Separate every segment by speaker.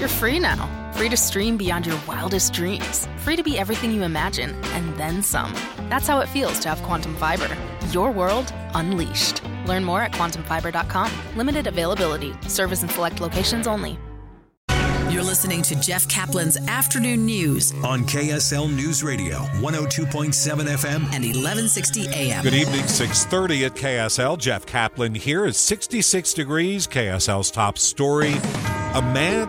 Speaker 1: You're free now. Free to stream beyond your wildest dreams. Free to be everything you imagine, and then some. That's how it feels to have Quantum Fiber. Your world unleashed. Learn more at quantumfiber.com. Limited availability. Service in select locations only.
Speaker 2: You're listening to Jeff Kaplan's Afternoon News
Speaker 3: on KSL News Radio, 102.7 FM
Speaker 2: and 1160 AM.
Speaker 4: Good evening, 6:30 at KSL. Jeff Kaplan here. It's 66 degrees. KSL's top story. A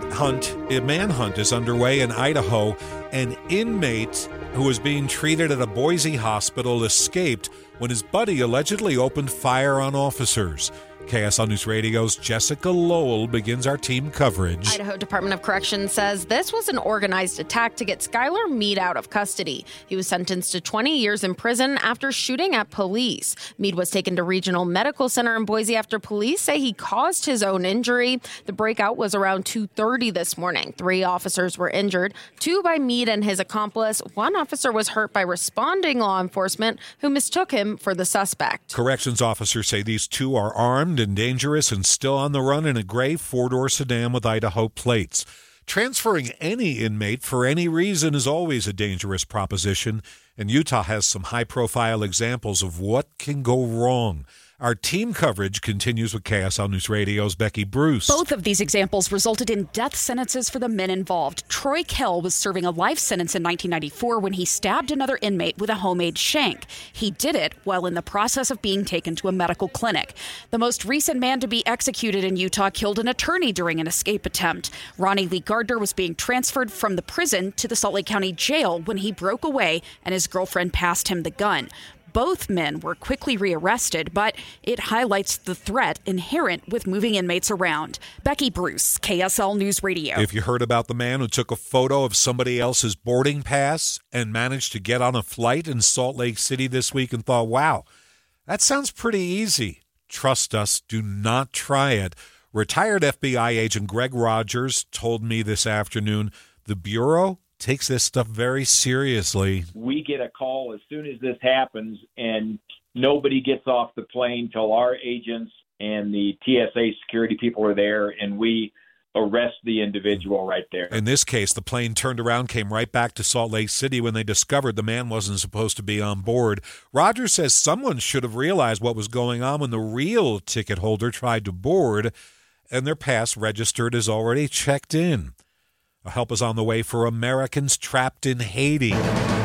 Speaker 4: manhunt is underway in Idaho. An inmate who was being treated at a Boise hospital escaped when his buddy allegedly opened fire on officers. KSL News Radio's Jessica Lowell begins our team coverage.
Speaker 5: Idaho Department of Corrections says this was an organized attack to get Skylar Mead out of custody. He was sentenced to 20 years in prison after shooting at police. Mead was taken to Regional Medical Center in Boise after police say he caused his own injury. The breakout was around 2:30 this morning. 3 officers were injured, 2 by Mead and his accomplice. 1 officer was hurt by responding law enforcement who mistook him for the suspect.
Speaker 4: Corrections officers say these 2 are armed and dangerous and still on the run in a gray 4-door sedan with Idaho plates. Transferring any inmate for any reason is always a dangerous proposition, and Utah has some high-profile examples of what can go wrong. Our team coverage continues with KSL News Radio's Becky Bruce.
Speaker 6: Both of these examples resulted in death sentences for the men involved. Troy Kell was serving a life sentence in 1994 when he stabbed another inmate with a homemade shank. He did it while in the process of being taken to a medical clinic. The most recent man to be executed in Utah killed an attorney during an escape attempt. Ronnie Lee Gardner was being transferred from the prison to the Salt Lake County Jail when he broke away and his girlfriend passed him the gun. Both men were quickly rearrested, but it highlights the threat inherent with moving inmates around. Becky Bruce, KSL News Radio.
Speaker 4: If you heard about the man who took a photo of somebody else's boarding pass and managed to get on a flight in Salt Lake City this week and thought, wow, that sounds pretty easy. Trust us, do not try it. Retired FBI agent Greg Rogers told me this afternoon the Bureau takes this stuff very seriously.
Speaker 7: We get a call as soon as this happens, and nobody gets off the plane till our agents and the TSA security people are there, and we arrest the individual right there.
Speaker 4: In this case, the plane turned around, came right back to Salt Lake City when they discovered the man wasn't supposed to be on board. Rogers says someone should have realized what was going on when the real ticket holder tried to board, and their pass registered as already checked in. Help is on the way for Americans trapped in Haiti.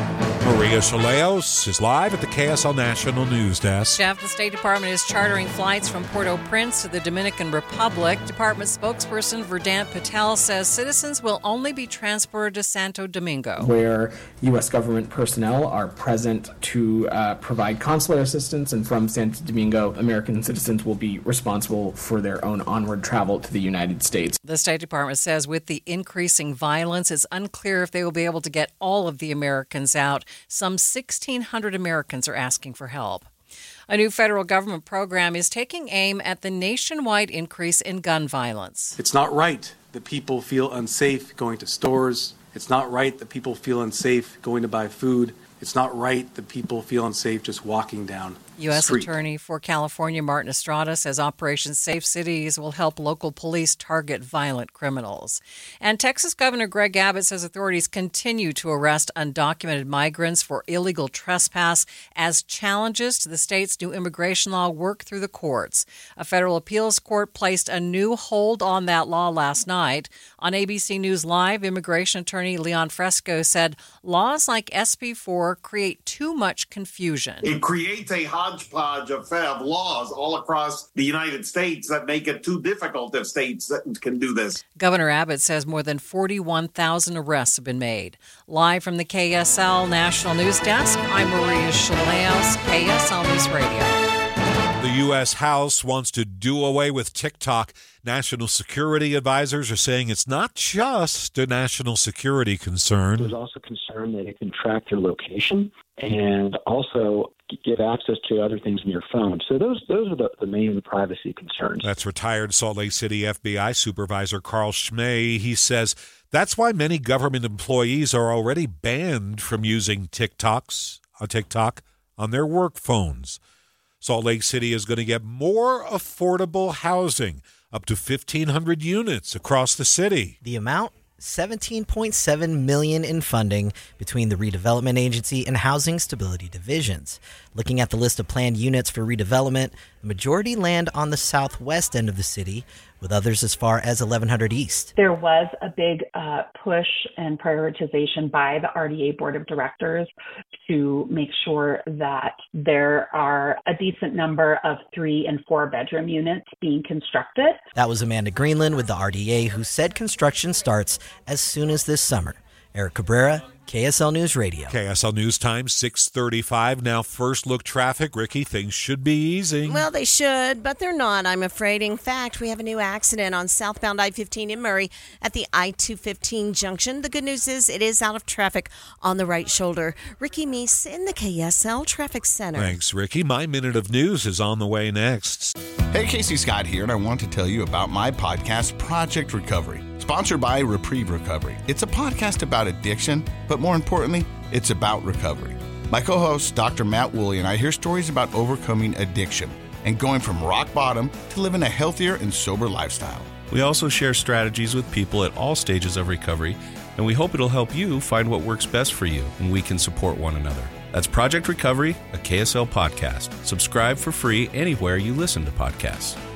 Speaker 4: Maria Chaleos is live at the KSL National News Desk.
Speaker 8: Jeff, the State Department is chartering flights from Port-au-Prince to the Dominican Republic. Department spokesperson Verdant Patel says citizens will only be transported to Santo Domingo,
Speaker 9: where U.S. government personnel are present to provide consular assistance, and from Santo Domingo, American citizens will be responsible for their own onward travel to the United States.
Speaker 8: The State Department says with the increasing violence, it's unclear if they will be able to get all of the Americans out. Some 1,600 Americans are asking for help. A new federal government program is taking aim at the nationwide increase in gun violence.
Speaker 10: It's not right that people feel unsafe going to stores. It's not right that people feel unsafe going to buy food. It's not right that people feel unsafe just walking down
Speaker 8: U.S.
Speaker 10: street.
Speaker 8: Attorney for California Martin Estrada says Operation Safe Cities will help local police target violent criminals. And Texas Governor Greg Abbott says authorities continue to arrest undocumented migrants for illegal trespass as challenges to the state's new immigration law work through the courts. A federal appeals court placed a new hold on that law last night. On ABC News Live, immigration attorney Leon Fresco said laws like SB 4 create too much confusion.
Speaker 11: It creates a hodgepodge of laws all across the United States that make it too difficult if states that can do this.
Speaker 8: Governor Abbott says more than 41,000 arrests have been made. Live from the KSL National News Desk, I'm Maria Chaleos, KSL News Radio.
Speaker 4: The U.S. House wants to do away with TikTok. National security advisors are saying it's not just a national security concern.
Speaker 12: There's also concern that it can track your location and also give access to other things in your phone. So those are the main privacy concerns. That's
Speaker 4: retired Salt Lake City FBI supervisor Carl Schmay. He says that's why many government employees are already banned from using TikTok on their work phones. Salt Lake City is going to get more affordable housing, up to 1,500 units across the city.
Speaker 13: The amount $17.7 million in funding between the Redevelopment Agency and Housing Stability Divisions. Looking at the list of planned units for redevelopment, the majority land on the southwest end of the city, with others as far as 1100 East.
Speaker 14: There was a big push and prioritization by the RDA Board of Directors to make sure that there are a decent number of 3 and 4 bedroom units being constructed.
Speaker 13: That was Amanda Greenland with the RDA, who said construction starts as soon as this summer. Eric Cabrera, KSL News Radio.
Speaker 4: KSL News Time, 6:35. Now, first look traffic. Ricky, things should be easing.
Speaker 15: Well, they should, but they're not, I'm afraid. In fact, we have a new accident on southbound I-15 in Murray at the I-215 junction. The good news is it is out of traffic on the right shoulder. Ricky Meese in the KSL Traffic Center.
Speaker 4: Thanks, Ricky. My Minute of News is on the way next.
Speaker 16: Hey, Casey Scott here, and I want to tell you about my podcast, Project Recovery. Sponsored by Reprieve Recovery. It's a podcast about addiction, but more importantly, it's about recovery. My co-host, Dr. Matt Woolley, and I hear stories about overcoming addiction and going from rock bottom to living a healthier and sober lifestyle.
Speaker 17: We also share strategies with people at all stages of recovery, and we hope it'll help you find what works best for you, and we can support one another. That's Project Recovery, a KSL podcast. Subscribe for free anywhere you listen to podcasts.